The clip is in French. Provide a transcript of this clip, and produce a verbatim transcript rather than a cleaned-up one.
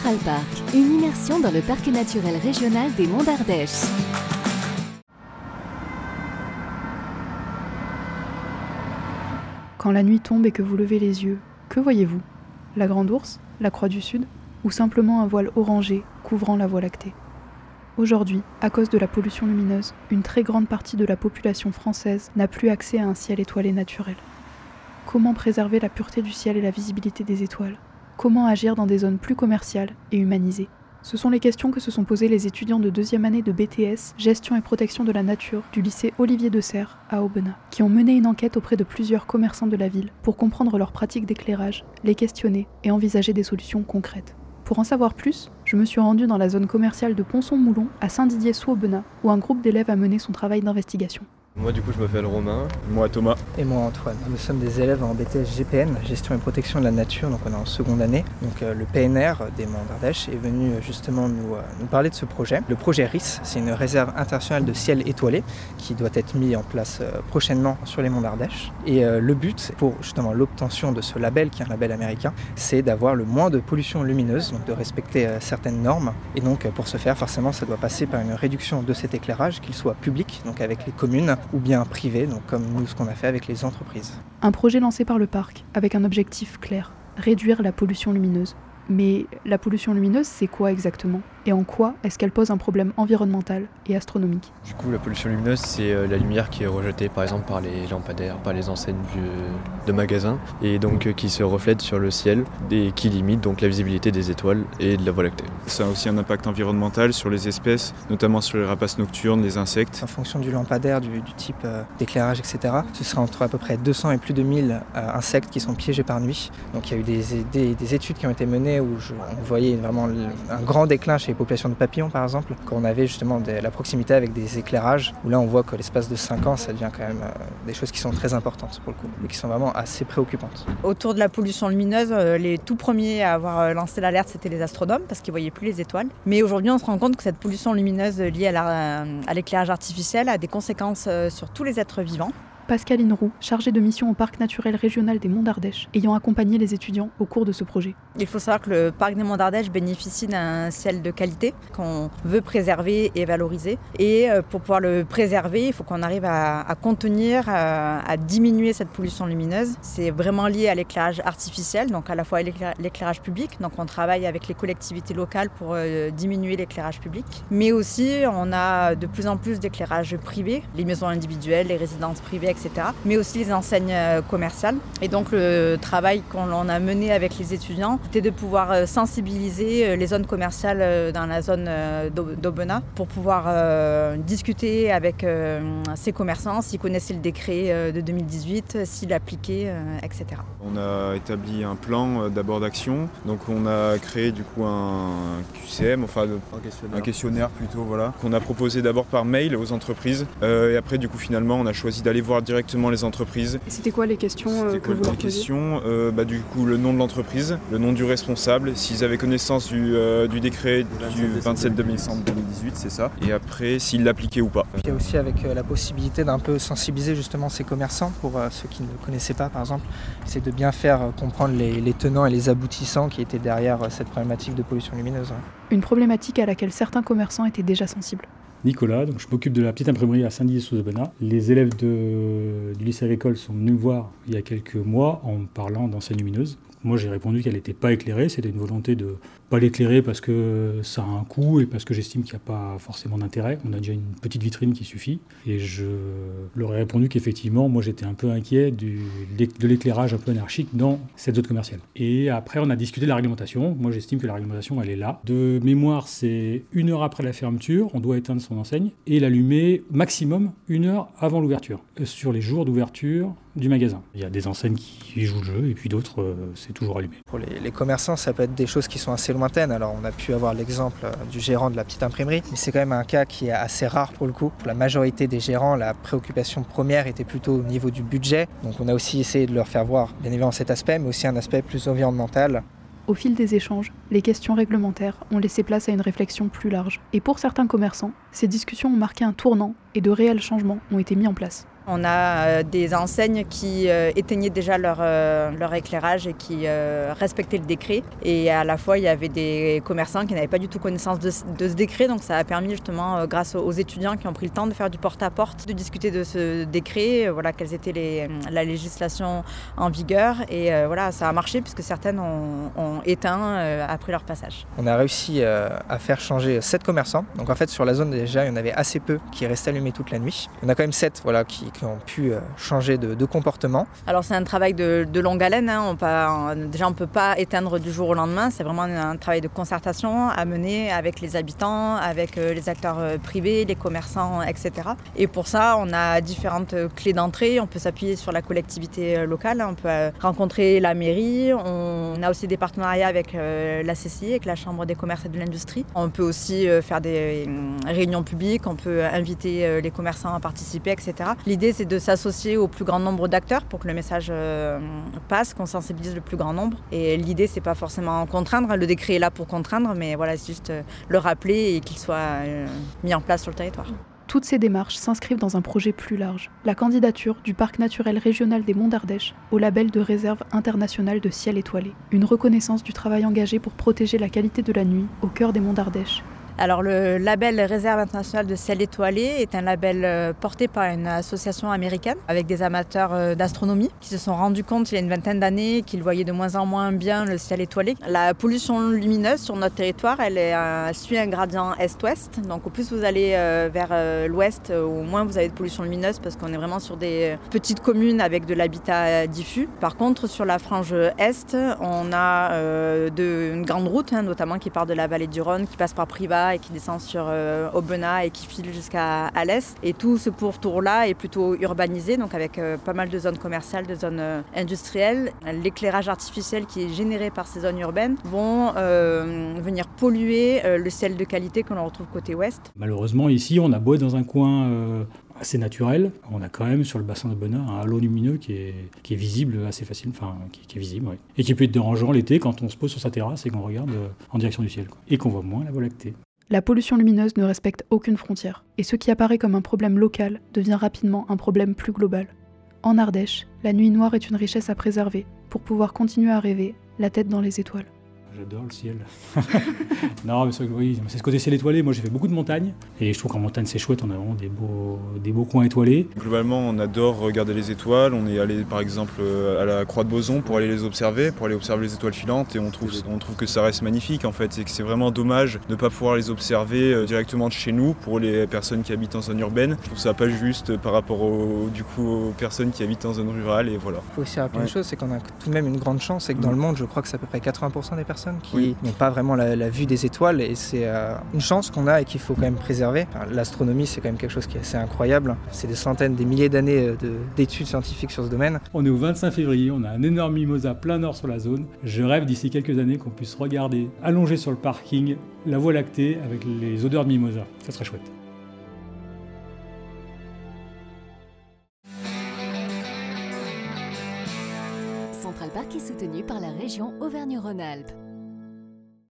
Central Park, une immersion dans le parc naturel régional des Monts d'Ardèche. Quand la nuit tombe et que vous levez les yeux, que voyez-vous ? La Grande Ourse ? La Croix du Sud ? Ou simplement un voile orangé couvrant la Voie lactée ? Aujourd'hui, à cause de la pollution lumineuse, une très grande partie de la population française n'a plus accès à un ciel étoilé naturel. Comment préserver la pureté du ciel et la visibilité des étoiles ? Comment agir dans des zones plus commerciales et humanisées ? Ce sont les questions que se sont posées les étudiants de deuxième année de B T S Gestion et protection de la nature du lycée Olivier de Serres à Aubenas, qui ont mené une enquête auprès de plusieurs commerçants de la ville pour comprendre leurs pratiques d'éclairage, les questionner et envisager des solutions concrètes. Pour en savoir plus, je me suis rendue dans la zone commerciale de Ponson-Moulon à Saint-Didier-sous-Aubenas, où un groupe d'élèves a mené son travail d'investigation. Moi du coup je m'appelle Romain. Moi Thomas. Et moi Antoine. Nous sommes des élèves en B T S G P N, Gestion et protection de la nature, donc on est en seconde année. Donc euh, le P N R des Monts d'Ardèche est venu euh, justement nous, euh, nous parler de ce projet. Le projet R I S, c'est une réserve internationale de ciel étoilé qui doit être mis en place euh, prochainement sur les Monts d'Ardèche. Et euh, le but pour justement l'obtention de ce label, qui est un label américain, c'est d'avoir le moins de pollution lumineuse, donc de respecter euh, certaines normes. Et donc euh, pour ce faire, forcément, ça doit passer par une réduction de cet éclairage, qu'il soit public, donc avec les communes, ou bien privé, donc comme nous ce qu'on a fait avec les entreprises. Un projet lancé par le parc, avec un objectif clair, réduire la pollution lumineuse. Mais la pollution lumineuse, c'est quoi exactement ? Et en quoi est-ce qu'elle pose un problème environnemental et astronomique ? Du coup la pollution lumineuse c'est la lumière qui est rejetée par exemple par les lampadaires, par les enseignes du, de magasins et donc qui se reflète sur le ciel et qui limite donc la visibilité des étoiles et de la Voie lactée. Ça a aussi un impact environnemental sur les espèces, notamment sur les rapaces nocturnes, les insectes. En fonction du lampadaire, du, du type euh, d'éclairage, et cetera, ce sera entre à peu près deux cents et plus de mille euh, insectes qui sont piégés par nuit. Donc il y a eu des, des, des études qui ont été menées où je, on voyait vraiment un grand déclin chez les populations de papillons par exemple, quand on avait justement de la proximité avec des éclairages, où là on voit que l'espace de cinq ans ça devient quand même euh, des choses qui sont très importantes pour le coup, et qui sont vraiment assez préoccupantes. Autour de la pollution lumineuse, les tout premiers à avoir lancé l'alerte c'était les astronomes, parce qu'ils ne voyaient plus les étoiles. Mais aujourd'hui on se rend compte que cette pollution lumineuse liée à, la, à l'éclairage artificiel a des conséquences sur tous les êtres vivants. Pascaline Roux, chargée de mission au parc naturel régional des Monts d'Ardèche, ayant accompagné les étudiants au cours de ce projet. Il faut savoir que le parc des Monts d'Ardèche bénéficie d'un ciel de qualité qu'on veut préserver et valoriser. Et pour pouvoir le préserver, il faut qu'on arrive à, à contenir, à, à diminuer cette pollution lumineuse. C'est vraiment lié à l'éclairage artificiel, donc à la fois l'éclairage public. Donc on travaille avec les collectivités locales pour euh, diminuer l'éclairage public. Mais aussi, on a de plus en plus d'éclairage privé, les maisons individuelles, les résidences privées, et cetera, mais aussi les enseignes commerciales. Et donc le travail qu'on a mené avec les étudiants, c'était de pouvoir sensibiliser les zones commerciales dans la zone d'Aubenas pour pouvoir euh, discuter avec euh, ces commerçants, s'ils connaissaient le décret de deux mille dix-huit, s'ils l'appliquaient, euh, et cetera. On a établi un plan euh, d'abord d'action, donc on a créé du coup un Q C M, enfin un questionnaire, un questionnaire plutôt, voilà, qu'on a proposé d'abord par mail aux entreprises, euh, et après du coup finalement on a choisi d'aller voir directement les entreprises. Et c'était quoi les questions euh, C'était que quoi vous leur les posiez ? questions euh, bah, Du coup, le nom de l'entreprise, le nom du responsable, s'ils avaient connaissance du, euh, du décret du vingt-sept décembre deux mille dix-huit, c'est ça. Et après, s'ils l'appliquaient ou pas. Il y a aussi avec euh, la possibilité d'un peu sensibiliser justement ces commerçants, pour euh, ceux qui ne le connaissaient pas par exemple, c'est de bien faire euh, comprendre les, les tenants et les aboutissants qui étaient derrière euh, cette problématique de pollution lumineuse. Hein. Une problématique à laquelle certains commerçants étaient déjà sensibles. Nicolas, donc je m'occupe de la petite imprimerie à Saint-Didier-sous-Aubenas. Les élèves de, du lycée agricole sont venus me voir il y a quelques mois en me parlant d'enseignes lumineuses. Moi j'ai répondu qu'elle n'était pas éclairée, c'était une volonté de ne pas l'éclairer parce que ça a un coût et parce que j'estime qu'il n'y a pas forcément d'intérêt. On a déjà une petite vitrine qui suffit. Et je leur ai répondu qu'effectivement, moi j'étais un peu inquiet du, de l'éclairage un peu anarchique dans cette zone commerciale. Et après on a discuté de la réglementation. Moi j'estime que la réglementation elle est là. De mémoire, c'est une heure après la fermeture, on doit éteindre son enseigne et l'allumer maximum une heure avant l'ouverture, sur les jours d'ouverture du magasin. Il y a des enseignes qui jouent le jeu et puis d'autres, euh, c'est toujours allumé. Pour les, les commerçants, ça peut être des choses qui sont assez lointaines. Alors on a pu avoir l'exemple du gérant de la petite imprimerie, mais c'est quand même un cas qui est assez rare pour le coup. Pour la majorité des gérants, la préoccupation première était plutôt au niveau du budget. Donc on a aussi essayé de leur faire voir bien évidemment cet aspect, mais aussi un aspect plus environnemental. Au fil des échanges, les questions réglementaires ont laissé place à une réflexion plus large. Et pour certains commerçants, ces discussions ont marqué un tournant et de réels changements ont été mis en place. On a des enseignes qui éteignaient déjà leur, leur éclairage et qui respectaient le décret. Et à la fois, il y avait des commerçants qui n'avaient pas du tout connaissance de, de ce décret. Donc ça a permis justement, grâce aux étudiants qui ont pris le temps de faire du porte-à-porte, de discuter de ce décret, voilà, quelles étaient les, la législation en vigueur. Et voilà, ça a marché puisque certaines ont, ont éteint après leur passage. On a réussi à faire changer sept commerçants. Donc en fait, sur la zone déjà, il y en avait assez peu qui restaient allumés toute la nuit. On a quand même sept voilà, qui, qui ont pu changer de, de comportement. Alors c'est un travail de, de longue haleine. Hein. On peut, déjà, on ne peut pas éteindre du jour au lendemain. C'est vraiment un travail de concertation à mener avec les habitants, avec les acteurs privés, les commerçants, et cetera. Et pour ça, on a différentes clés d'entrée. On peut s'appuyer sur la collectivité locale. On peut rencontrer la mairie. On a aussi des partenariats avec la C C I, avec la Chambre des commerces et de l'industrie. On peut aussi faire des réunions publiques. On peut inviter les commerçants à participer, et cetera. L'idée, c'est de s'associer au plus grand nombre d'acteurs pour que le message passe, qu'on sensibilise le plus grand nombre. Et l'idée, c'est pas forcément contraindre. Le décret est là pour contraindre, mais voilà, c'est juste le rappeler et qu'il soit mis en place sur le territoire. Toutes ces démarches s'inscrivent dans un projet plus large, la candidature du Parc naturel régional des Monts d'Ardèche au label de réserve internationale de ciel étoilé, une reconnaissance du travail engagé pour protéger la qualité de la nuit au cœur des Monts d'Ardèche. Alors le label Réserve internationale de ciel étoilé est un label porté par une association américaine avec des amateurs d'astronomie qui se sont rendus compte il y a une vingtaine d'années qu'ils voyaient de moins en moins bien le ciel étoilé. La pollution lumineuse sur notre territoire, elle, est, elle suit un gradient est-ouest. Donc au plus vous allez vers l'ouest, au moins vous avez de pollution lumineuse parce qu'on est vraiment sur des petites communes avec de l'habitat diffus. Par contre, sur la frange est, on a euh, de, une grande route, hein, notamment qui part de la vallée du Rhône, qui passe par Privas et qui descend sur euh, Aubenas et qui file jusqu'à Alès. Et tout ce pourtour-là est plutôt urbanisé, donc avec euh, pas mal de zones commerciales, de zones euh, industrielles. L'éclairage artificiel qui est généré par ces zones urbaines vont euh, venir polluer euh, le ciel de qualité que l'on retrouve côté ouest. Malheureusement, ici, on a beau être dans un coin euh, assez naturel, on a quand même sur le bassin d'Aubenas un halo lumineux qui est, qui est visible assez facilement, enfin qui, qui est visible, oui. Et qui peut être dérangeant l'été quand on se pose sur sa terrasse et qu'on regarde euh, en direction du ciel, quoi. Et qu'on voit moins la Voie lactée. La pollution lumineuse ne respecte aucune frontière, et ce qui apparaît comme un problème local devient rapidement un problème plus global. En Ardèche, la nuit noire est une richesse à préserver pour pouvoir continuer à rêver, la tête dans les étoiles. J'adore le ciel. Non, mais c'est, oui, c'est ce côté ciel étoilé. Moi, j'ai fait beaucoup de montagnes. Et je trouve qu'en montagne, c'est chouette. On a vraiment des beaux, des beaux coins étoilés. Globalement, on adore regarder les étoiles. On est allé, par exemple, à la Croix de Boson pour aller les observer, pour aller observer les étoiles filantes. Et on trouve, on trouve que ça reste magnifique, en fait. C'est que c'est vraiment dommage de ne pas pouvoir les observer directement de chez nous pour les personnes qui habitent en zone urbaine. Je trouve ça pas juste par rapport au, du coup, aux personnes qui habitent en zone rurale. Et voilà. Il faut aussi rappeler ouais. une chose, c'est qu'on a tout de même une grande chance. C'est que dans le monde, je crois que c'est à peu près quatre-vingts pour cent des personnes qui oui. n'ont pas vraiment la, la vue des étoiles et c'est euh, une chance qu'on a et qu'il faut quand même préserver. Enfin, l'astronomie, c'est quand même quelque chose qui est assez incroyable. C'est des centaines, des milliers d'années de, d'études scientifiques sur ce domaine. On est au vingt-cinq février, on a un énorme mimosa plein nord sur la zone. Je rêve d'ici quelques années qu'on puisse regarder, allongé sur le parking, la Voie lactée avec les odeurs de mimosa. Ça serait chouette. Central Park est soutenu par la région Auvergne-Rhône-Alpes.